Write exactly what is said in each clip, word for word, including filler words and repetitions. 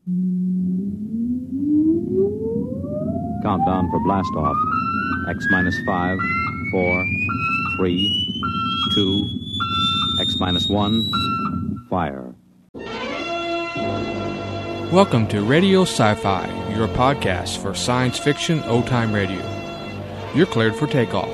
Countdown for blast off. X minus five, four, three, two, X minus one, fire. Welcome to Radio Sci-Fi, your podcast for science fiction old-time radio. You're cleared for takeoff.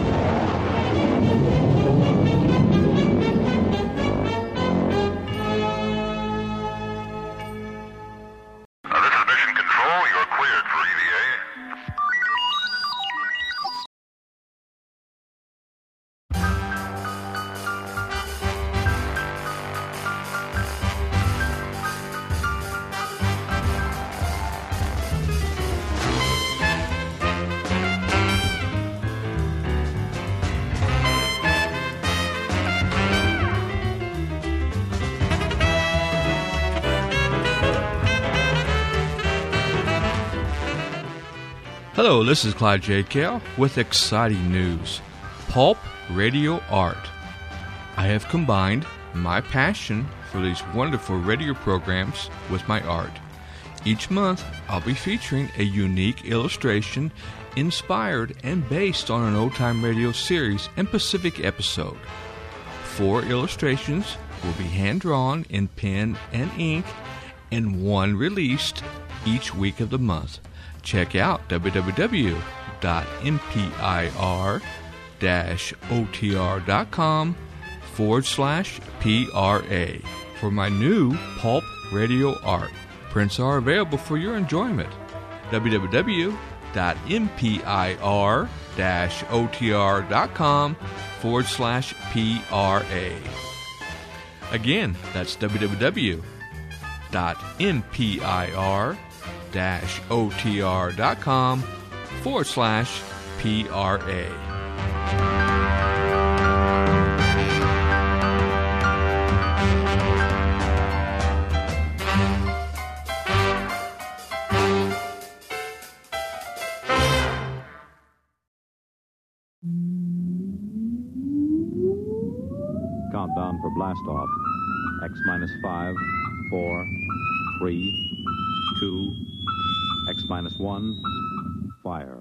Hello, this is Clyde J. Kell with exciting news. Pulp Radio Art. I have combined my passion for these wonderful radio programs with my art. Each month, I'll be featuring a unique illustration inspired and based on an old-time radio series and Pacific episode. Four illustrations will be hand-drawn in pen and ink, and one released each week of the month. Check out www.mpir-otr.com forward slash PRA for my new Pulp Radio Art. Prints are available for your enjoyment. www.mpir-otr.com forward slash PRA. Again, that's www.mpir dash otr.com forward slash PRA. Countdown for blast off. X minus five, four, three, two, X minus one, fire.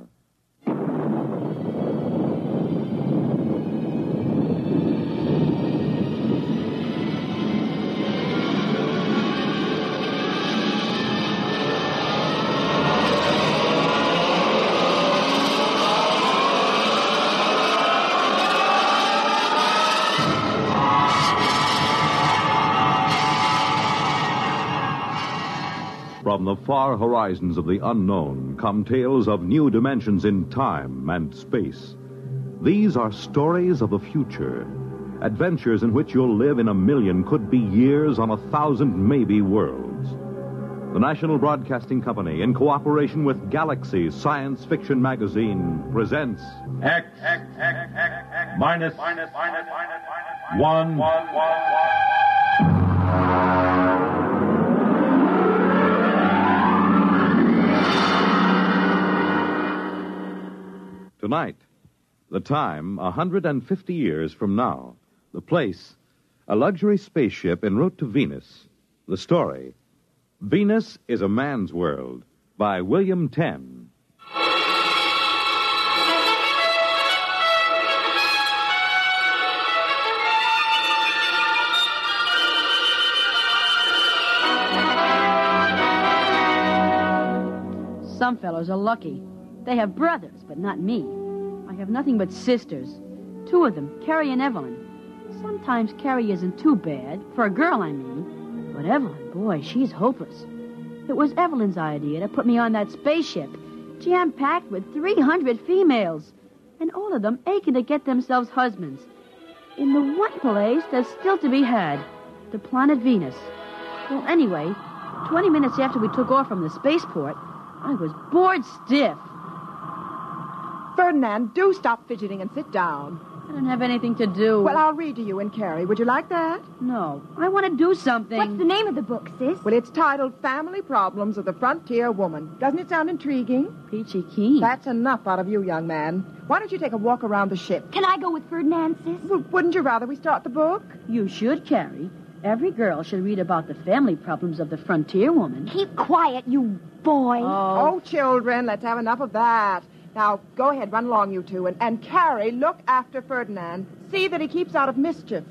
From the far horizons of the unknown come tales of new dimensions in time and space. These are stories of the future, adventures in which you'll live in a million, could be years, on a thousand maybe worlds. The National Broadcasting Company, in cooperation with Galaxy Science Fiction Magazine, presents X, X, X, X, X minus, minus, minus, minus, minus, one, one, one, one. Tonight, the time, one hundred fifty years from now. The place, a luxury spaceship en route to Venus. The story, Venus is a Man's World, by William Tenn. Some fellows are lucky. They have brothers, but not me. I have nothing but sisters. Two of them, Carrie and Evelyn. Sometimes Carrie isn't too bad, for a girl, I mean. But Evelyn, boy, she's hopeless. It was Evelyn's idea to put me on that spaceship, jam-packed with three hundred females, and all of them aching to get themselves husbands. In the one place that's still to be had, the planet Venus. Well, anyway, twenty minutes after we took off from the spaceport, I was bored stiff. Ferdinand, do stop fidgeting and sit down. I don't have anything to do. Well, I'll read to you and Carrie. Would you like that? No, I want to do something. What's the name of the book, sis? Well, it's titled Family Problems of the Frontier Woman. Doesn't it sound intriguing? Peachy keen. That's enough out of you, young man. Why don't you take a walk around the ship? Can I go with Ferdinand, sis? Well, wouldn't you rather we start the book? You should, Carrie. Every girl should read about the family problems of the frontier woman. Keep quiet, you boy. Oh, Oh, children, let's have enough of that. Now, go ahead, run along, you two. And, and Carrie, look after Ferdinand. See that he keeps out of mischief.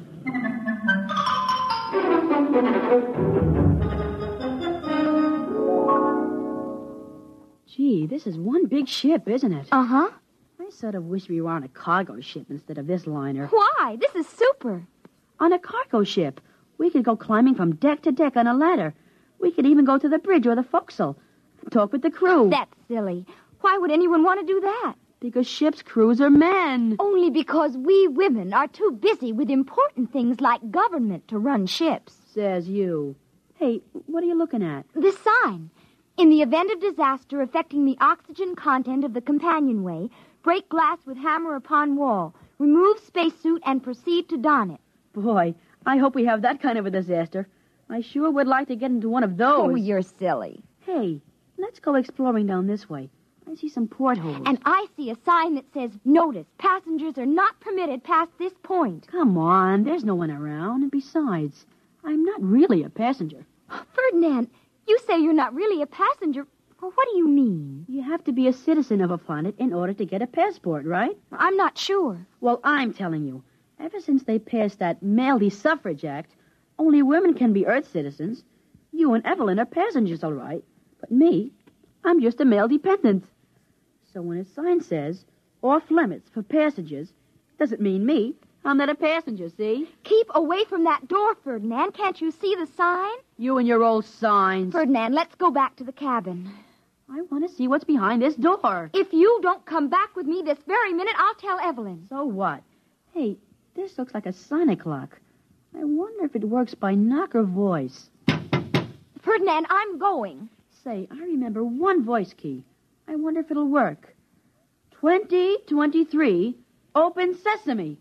gee, this is one big ship, isn't it? Uh-huh. I sort of wish we were on a cargo ship instead of this liner. Why? This is super. On a cargo ship, we could go climbing from deck to deck on a ladder. We could even go to the bridge or the forecastle and talk with the crew. That's silly. Why would anyone want to do that? Because ship's crews are men. Only because we women are too busy with important things like government to run ships. Says you. Hey, what are you looking at? This sign. In the event of disaster affecting the oxygen content of the companionway, break glass with hammer upon wall. Remove spacesuit and proceed to don it. Boy, I hope we have that kind of a disaster. I sure would like to get into one of those. Oh, you're silly. Hey, let's go exploring down this way. I see some portholes. And I see a sign that says, notice, passengers are not permitted past this point. Come on, there's no one around. And besides, I'm not really a passenger. Ferdinand, you say you're not really a passenger. Well, what do you mean? You have to be a citizen of a planet in order to get a passport, right? I'm not sure. Well, I'm telling you. Ever since they passed that Maley Suffrage Act, only women can be Earth citizens. You and Evelyn are passengers, all right. But me, I'm just a male dependent. So when a sign says, off limits for passengers, doesn't mean me. I'm not a passenger, see? Keep away from that door, Ferdinand. Can't you see the sign? You and your old signs. Ferdinand, let's go back to the cabin. I want to see what's behind this door. If you don't come back with me this very minute, I'll tell Evelyn. So what? Hey, this looks like a sonic lock. I wonder if it works by knock or voice. Ferdinand, I'm going. Say, I remember one voice key. I wonder if it'll work. twenty twenty-three, open sesame.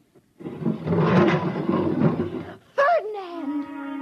Ferdinand!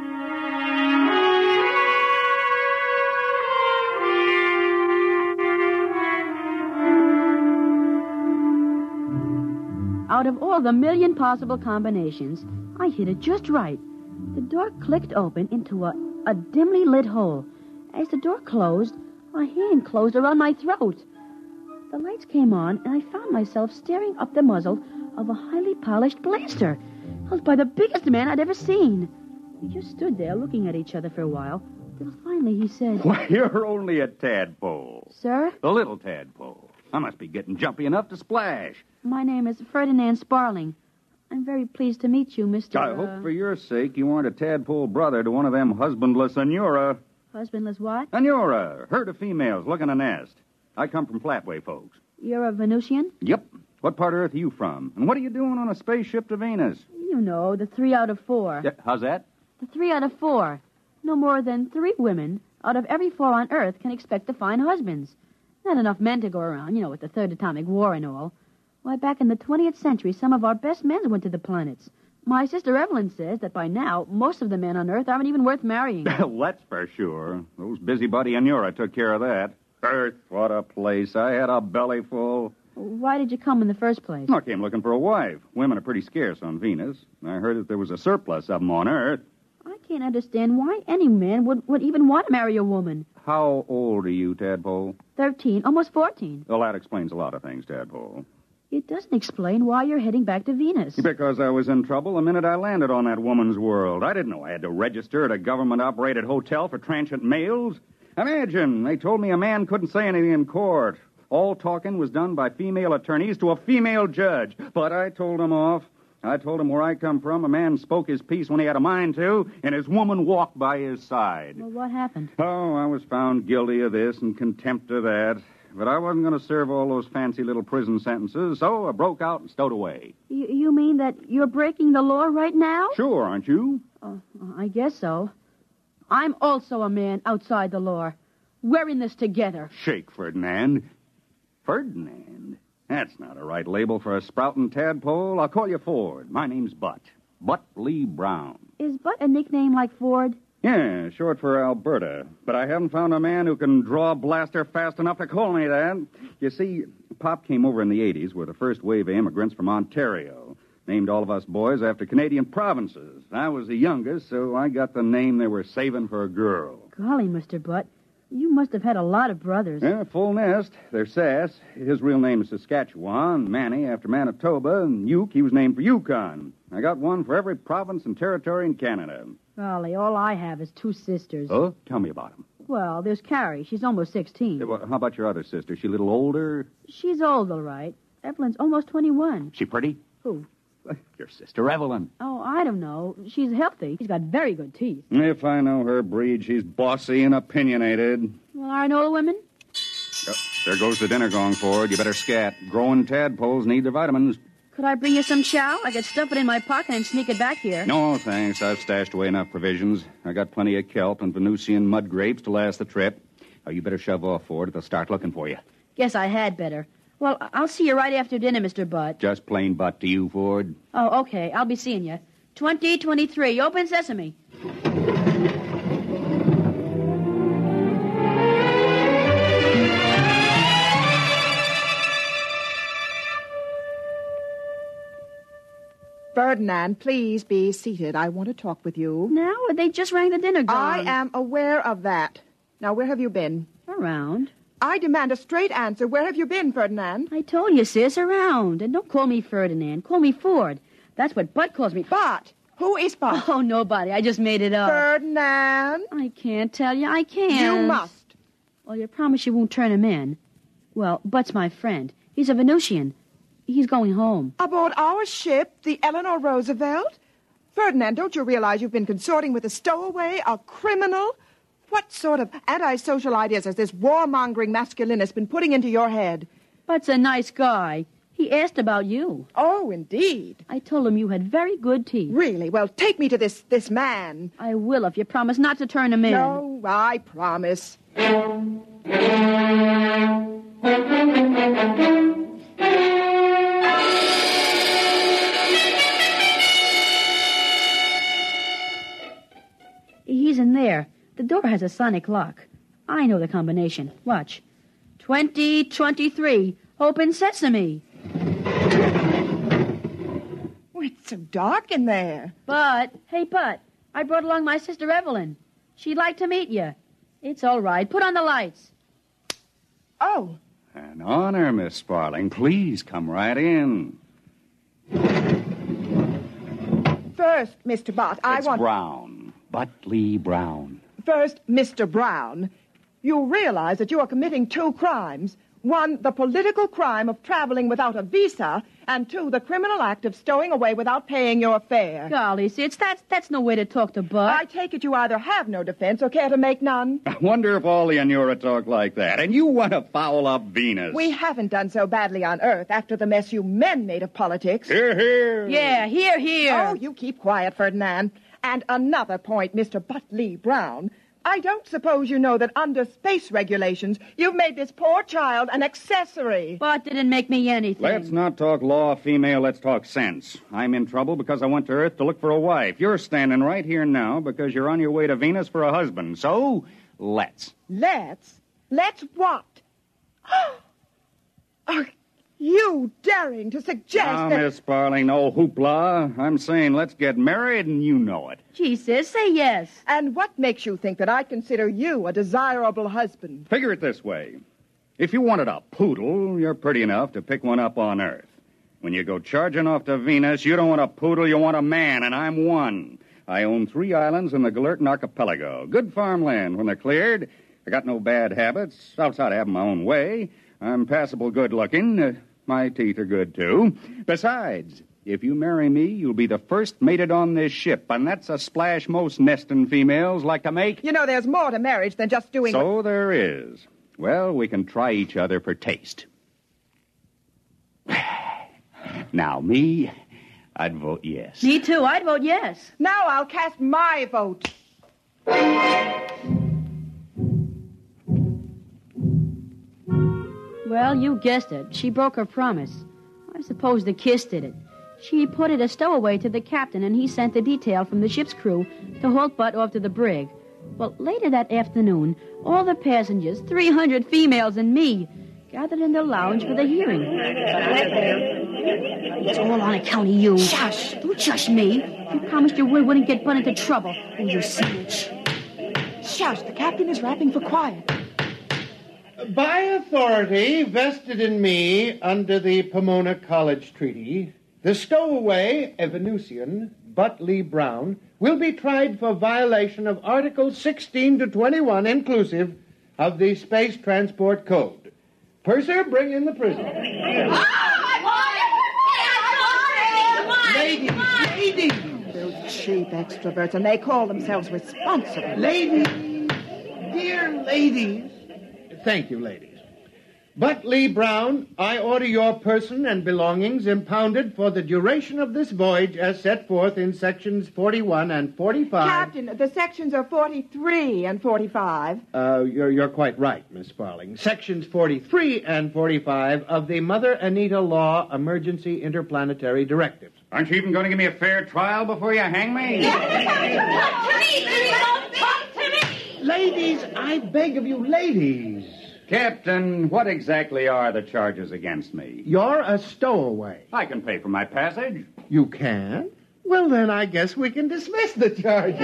Out of all the million possible combinations, I hit it just right. The door clicked open into a, a dimly lit hole. As the door closed, a hand closed around my throat. The lights came on, and I found myself staring up the muzzle of a highly polished blaster, held by the biggest man I'd ever seen. We just stood there looking at each other for a while, till finally he said, Why, you're only a tadpole. Sir, A little tadpole. I must be getting jumpy enough to splash. my name is Ferdinand Sparling. I'm very pleased to meet you, Mister I uh, hope for your sake you aren't a tadpole brother to one of them husbandless Anura. husbandless what? Anura, herd of females looking a nest. I come from Flatway, folks. You're a Venusian? Yep. What part of Earth are you from? And what are you doing on a spaceship to Venus? You know, the three out of four. Yeah, how's that? The three out of four. No more than three women out of every four on Earth can expect to find husbands. Not enough men to go around, you know, with the Third Atomic War and all. Why, back in the twentieth century, some of our best men went to the planets. My sister Evelyn says that by now, most of the men on Earth aren't even worth marrying. Well, that's for sure. Those busybody Anura took care of that. Earth, what a place. I had a belly full. Why did you come in the first place? I came looking for a wife. Women are pretty scarce on Venus. I heard that there was a surplus of them on Earth. I can't understand why any man would, would even want to marry a woman. How old are you, Tadpole? Thirteen, almost fourteen. Well, that explains a lot of things, Tadpole. It doesn't explain why you're heading back to Venus. Because I was in trouble the minute I landed on that woman's world. I didn't know I had to register at a government-operated hotel for transient males. Imagine, they told me a man couldn't say anything in court. All talking was done by female attorneys to a female judge. But I told him off. I told him where I come from, a man spoke his piece when he had a mind to, and his woman walked by his side. Well, what happened? Oh, I was found guilty of this and contempt of that. But I wasn't going to serve all those fancy little prison sentences, so I broke out and stowed away. You, you mean that you're breaking the law right now? Sure, aren't you? Oh, I guess so. I'm also a man outside the law. We're in this together. Shake, Ferdinand. Ferdinand? That's not a right label for a sprouting tadpole. I'll call you Ford. My name's Butt. Butt Lee Brown. Is Butt a nickname like Ford? Yeah, short for Alberta. But I haven't found a man who can draw a blaster fast enough to call me that. You see, Pop came over in the eighties with the first wave of immigrants from Ontario. Named all of us boys after Canadian provinces. I was the youngest, so I got the name they were saving for a girl. Golly, Mister Butt, you must have had a lot of brothers. Yeah, full nest. They're Sass. His real name is Saskatchewan. Manny after Manitoba. And Uke, he was named for Yukon. I got one for every province and territory in Canada. Golly, all I have is two sisters. Oh? Tell me about them. Well, there's Carrie. She's almost sixteen. Yeah, well, how about your other sister? She a little older? She's old, all right. Evelyn's almost twenty-one. She pretty? Who? Your sister Evelyn. Oh, I don't know. She's healthy. She's got very good teeth. If I know her breed, she's bossy and opinionated. Well, I know the women. Oh, there goes the dinner gong, Ford. You better scat. Growing tadpoles need their vitamins. Could I bring you some chow? I could stuff it in my pocket and sneak it back here. No, thanks. I've stashed away enough provisions. I got plenty of kelp and Venusian mud grapes to last the trip. Oh, you better shove off, Ford. They'll start looking for you. Guess I had better. Well, I'll see you right after dinner, Mister Butt. Just plain butt to you, Ford. Oh, okay. I'll be seeing you. twenty twenty-three. Open sesame. Ferdinand, please be seated. I want to talk with you. Now? They just rang the dinner gong. I am aware of that. Now, where have you been? Around. I demand a straight answer. Where have you been, Ferdinand? I told you, sis, around. And don't call me Ferdinand. Call me Ford. That's what Bud calls me. Bud? Who is Bud? Oh, nobody. I just made it up. Ferdinand? I can't tell you. I can't. You must. Well, you promise you won't turn him in. Well, Bud's my friend. He's a Venusian. He's going home. Aboard our ship, the Eleanor Roosevelt? Ferdinand, don't you realize you've been consorting with a stowaway, a criminal? What sort of antisocial ideas has this warmongering masculinist been putting into your head? Bud's a nice guy. He asked about you. Oh, indeed. I told him you had very good teeth. Really? Well, take me to this, this man. I will if you promise not to turn him in. No, I promise. He's in there. The door has a sonic lock. I know the combination. Watch. twenty twenty-three. Open sesame. Oh, it's so dark in there. But, hey, Bud, I brought along my sister Evelyn. She'd like to meet you. It's all right. Put on the lights. Oh. An honor, Miss Sparling. Please come right in. First, Mister Bott, I it's want... Brown. Butley Brown. First, Mister Brown, you realize that you are committing two crimes. One, the political crime of traveling without a visa, and two, the criminal act of stowing away without paying your fare. Golly, Sis, that's, that's no way to talk to Bud. I take it you either have no defense or care to make none. I wonder if all the Anura talk like that. And you want to foul up Venus. We haven't done so badly on Earth after the mess you men made of politics. Hear, hear. Yeah, here, here. Oh, you keep quiet, Ferdinand. And another point, Mister Butley Brown. I don't suppose you know that under space regulations, you've made this poor child an accessory. Bud didn't make me anything. Let's not talk law, female. Let's talk sense. I'm in trouble because I went to Earth to look for a wife. You're standing right here now because you're on your way to Venus for a husband. So, let's. Let's? Let's what? Are you daring to suggest Now, that... Miss Sparling, no hoopla. I'm saying let's get married, and you know it. Gee, Sis, say yes. And what makes you think that I consider you a desirable husband? Figure it this way. If you wanted a poodle, you're pretty enough to pick one up on Earth. When you go charging off to Venus, you don't want a poodle, you want a man, and I'm one. I own three islands in the Galertan Archipelago. Good farmland when they're cleared. I got no bad habits, outside of having my own way. I'm passable good-looking. Uh, my teeth are good, too. Besides, if you marry me, you'll be the first mated on this ship, and that's a splash most nesting females like to make. You know, there's more to marriage than just doing... So there is. Well, we can try each other for taste. Now, me, I'd vote yes. Me too. I'd vote yes. Now I'll cast my vote. Well, you guessed it. She broke her promise. I suppose the kiss did it. She put it a stowaway to the captain, and he sent the detail from the ship's crew to haul Bud off to the brig. Well, later that afternoon, all the passengers, three hundred females and me, gathered in the lounge for the hearing. It's all on account of you. Shush. Don't shush me. You promised your word wouldn't get Bud into trouble. And you snitch. Shush, the captain is rapping for quiet. By authority vested in me under the Pomona College Treaty, the stowaway Evanusian, Butt Lee Brown, will be tried for violation of Articles sixteen to twenty-one inclusive of the Space Transport Code. Purser, bring in the prisoner. Ladies, ladies! Those cheap extroverts, and they call themselves responsible. Ladies! Dear ladies! Thank you, ladies. Butt Lee Brown, I order your person and belongings impounded for the duration of this voyage as set forth in sections forty-one and forty-five. Captain, the sections are forty-three and forty-five. Uh, you're, you're quite right, Miss Sparling. Sections forty-three and forty-five of the Mother Anita Law Emergency Interplanetary Directives. Aren't you even going to give me a fair trial before you hang me? Talk to me, Leo! Talk to me! Ladies, I beg of you, ladies. Captain, what exactly are the charges against me? You're a stowaway. I can pay for my passage. You can? Well, then I guess we can dismiss the charges.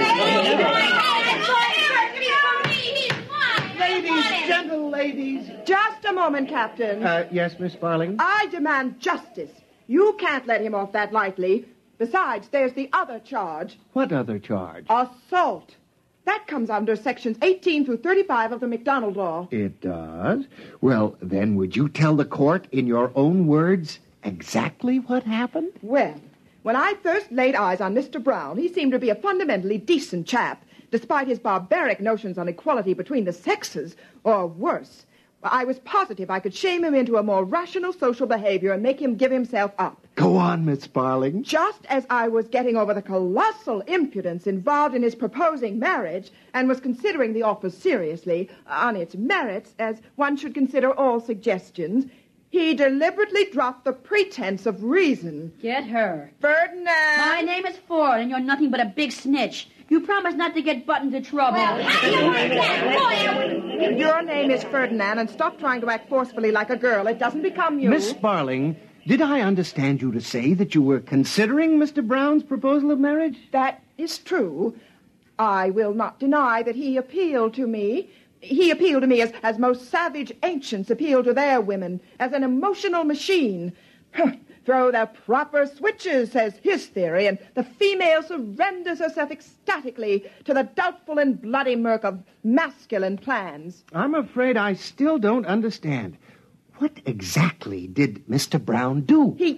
Ladies, gentle ladies. Just a moment, Captain. Uh, yes, Miss Sparling? I demand justice. You can't let him off that lightly. Besides, there's the other charge. What other charge? Assault. That comes under sections eighteen through thirty-five of the McDonald Law. It does? Well, then would you tell the court in your own words exactly what happened? Well, when I first laid eyes on Mister Brown, he seemed to be a fundamentally decent chap, despite his barbaric notions on equality between the sexes, or worse. I was positive I could shame him into a more rational social behavior and make him give himself up. Go on, Miss Sparling. Just as I was getting over the colossal impudence involved in his proposing marriage and was considering the offer seriously on its merits, as one should consider all suggestions, he deliberately dropped the pretense of reason. Get her. Ferdinand! My name is Ford, and you're nothing but a big snitch. You promised not to get Butt into trouble. Well, how do you like that, boy? Your name is Ferdinand, and stop trying to act forcefully like a girl. It doesn't become you. Miss Sparling, did I understand you to say that you were considering Mister Brown's proposal of marriage? That is true. I will not deny that he appealed to me. He appealed to me as, as most savage ancients appeal to their women, as an emotional machine. Throw the proper switches, says his theory, and the female surrenders herself ecstatically to the doubtful and bloody murk of masculine plans. I'm afraid I still don't understand. What exactly did Mister Brown do? He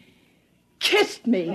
kissed me.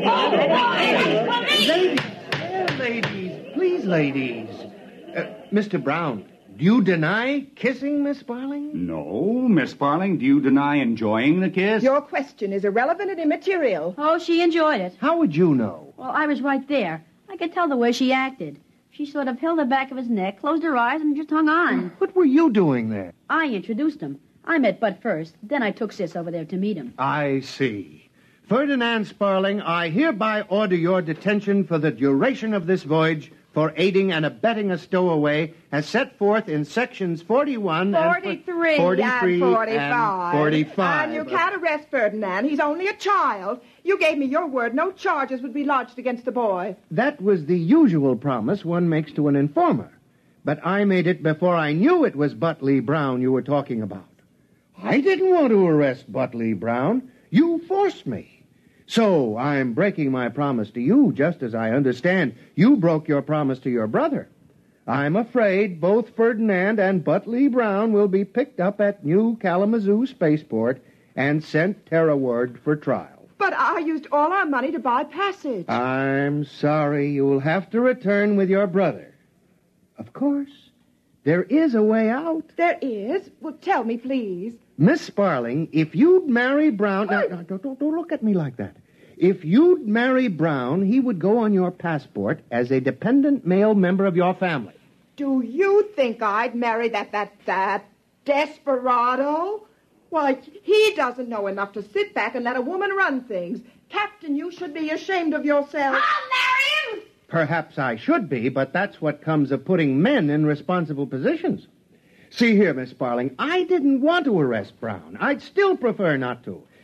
Ladies, there, ladies, please, ladies. Uh, Mister Brown, do you deny kissing Miss Sparling? No, Miss Sparling, do you deny enjoying the kiss? Your question is irrelevant and immaterial. Oh, she enjoyed it. How would you know? Well, I was right there. I could tell the way she acted. She sort of held the back of his neck, closed her eyes, and just hung on. What were you doing there? I introduced him. I met Bud first. Then I took Sis over there to meet him. I see. Ferdinand Sparling, I hereby order your detention for the duration of this voyage for aiding and abetting a stowaway as set forth in sections forty-one forty-three and forty-three and forty-five. And forty-five. And you can't arrest Ferdinand. He's only a child. You gave me your word no charges would be lodged against the boy. That was the usual promise one makes to an informer. But I made it before I knew it was Butt Lee Brown you were talking about. I didn't want to arrest Butt Lee Brown. You forced me. So I'm breaking my promise to you, just as I understand you broke your promise to your brother. I'm afraid both Ferdinand and Butt Lee Brown will be picked up at New Kalamazoo Spaceport and sent terrorward for trial. But I used all our money to buy passage. I'm sorry. You'll have to return with your brother. Of course, there is a way out. There is? Well, tell me, please. Miss Sparling, if you'd marry Brown... Now, now don't, don't, don't look at me like that. If you'd marry Brown, he would go on your passport as a dependent male member of your family. Do you think I'd marry that, that, that desperado? Why, he doesn't know enough to sit back and let a woman run things. Captain, you should be ashamed of yourself. I'll marry him! Perhaps I should be, but that's what comes of putting men in responsible positions. See here, Miss Sparling, I didn't want to arrest Brown. I'd still prefer not to.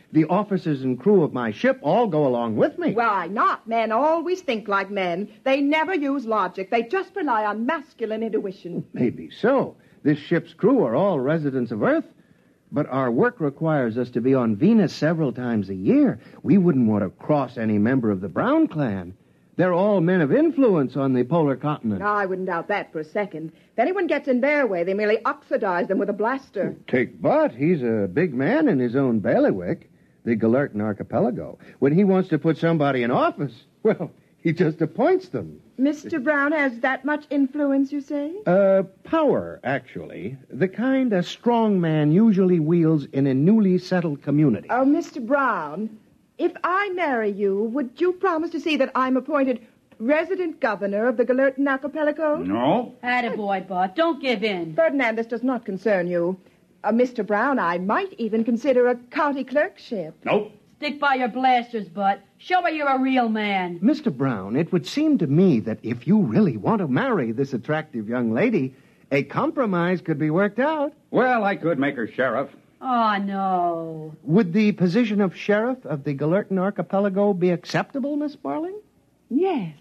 The officers and crew of my ship all go along with me. Why not? Men always think like men. They never use logic. They just rely on masculine intuition. Maybe so. This ship's crew are all residents of Earth. But our work requires us to be on Venus several times a year. We wouldn't want to cross any member of the Brown clan. They're all men of influence on the polar continent. No, I wouldn't doubt that for a second. If anyone gets in their way, they merely oxidize them with a blaster. Take Butt. He's a big man in his own bailiwick, the Galertan Archipelago. When he wants to put somebody in office, well, he just appoints them. Mister Brown has that much influence, you say? Uh, power, actually. The kind a strong man usually wields in a newly settled community. Oh, Mister Brown, if I marry you, would you promise to see that I'm appointed resident governor of the Galertan Archipelago? No. Attaboy, Bud. Don't give in. Ferdinand, this does not concern you. Uh, Mister Brown, I might even consider a county clerkship. Nope. Stick by your blasters, Bud. Show her you're a real man. Mister Brown, it would seem to me that if you really want to marry this attractive young lady, a compromise could be worked out. Well, I could make her sheriff. Oh, no. Would the position of sheriff of the Galertan Archipelago be acceptable, Miss Barling? Yes.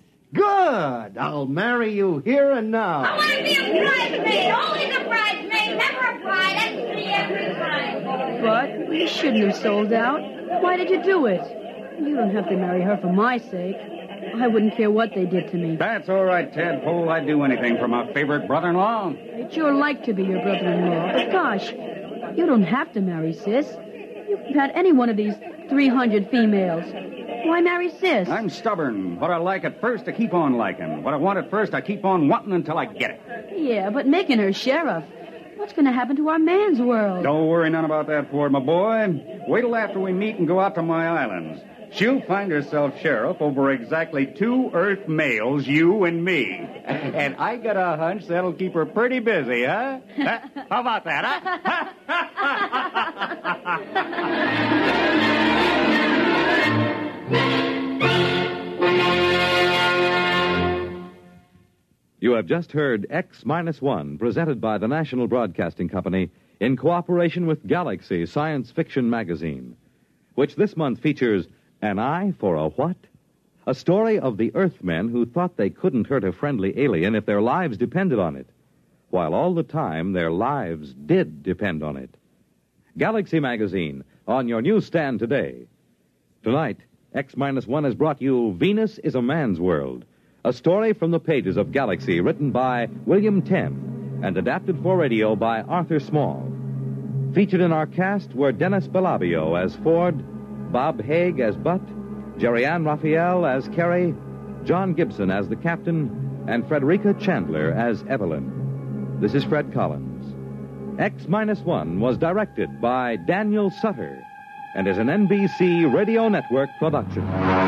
Good. I'll marry you here and now. I want to be a bridesmaid. Always a bridesmaid, never a bride. That's me every time. Bud, you shouldn't have sold out. Why did you do it? You don't have to marry her for my sake. I wouldn't care what they did to me. That's all right, Tadpole. I'd do anything for my favorite brother-in-law. I'd sure like to be your brother-in-law. But gosh, you don't have to marry Sis. You can have any one of these three hundred females. Why marry Sis? I'm stubborn. What I like at first, I keep on liking. What I want at first, I keep on wanting until I get it. Yeah, but making her sheriff, what's going to happen to our man's world? Don't worry none about that, Ford, my boy. Wait till after we meet and go out to my islands. She'll find herself sheriff over exactly two Earth males, you and me. And I got a hunch that'll keep her pretty busy, huh? Huh? How about that, huh? You have just heard X Minus One, presented by the National Broadcasting Company in cooperation with Galaxy Science Fiction Magazine, which this month features An Eye for a What? A story of the Earthmen who thought they couldn't hurt a friendly alien if their lives depended on it, while all the time their lives did depend on it. Galaxy Magazine, on your newsstand today. Tonight, X Minus One has brought you Venus is a Man's World, a story from the pages of Galaxy written by William Tenn and adapted for radio by Arthur Small. Featured in our cast were Dennis Bellavio as Ford, Bob Haig as Butt, Jerry Ann Raphael as Carrie, John Gibson as the captain, and Frederica Chandler as Evelyn. This is Fred Collins. X Minus One was directed by Daniel Sutter and is an N B C Radio Network production.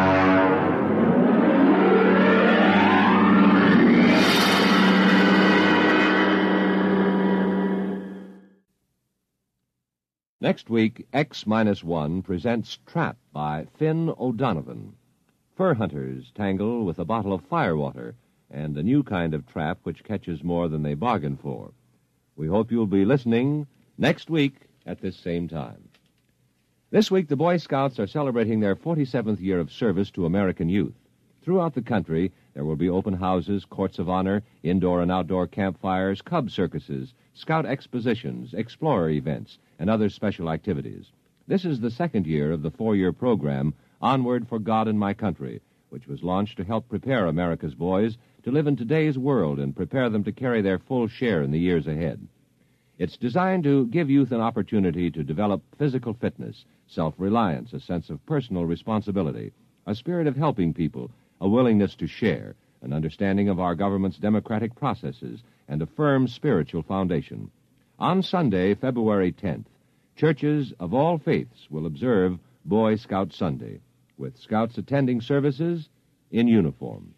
Next week, X Minus One presents Trap by Finn O'Donovan. Fur hunters tangle with a bottle of firewater and a new kind of trap which catches more than they bargain for. We hope you'll be listening next week at this same time. This week, the Boy Scouts are celebrating their forty-seventh year of service to American youth. Throughout the country, there will be open houses, courts of honor, indoor and outdoor campfires, cub circuses, scout expositions, explorer events, and other special activities. This is the second year of the four-year program, Onward for God and My Country, which was launched to help prepare America's boys to live in today's world and prepare them to carry their full share in the years ahead. It's designed to give youth an opportunity to develop physical fitness, self-reliance, a sense of personal responsibility, a spirit of helping people, a willingness to share, an understanding of our government's democratic processes, and a firm spiritual foundation. On Sunday, February tenth, churches of all faiths will observe Boy Scout Sunday, with scouts attending services in uniform.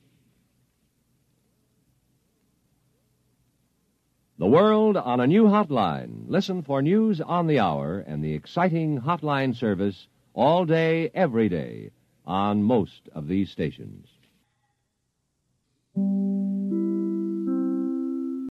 The world on a new hotline. Listen for news on the hour and the exciting hotline service all day, every day, on most of these stations.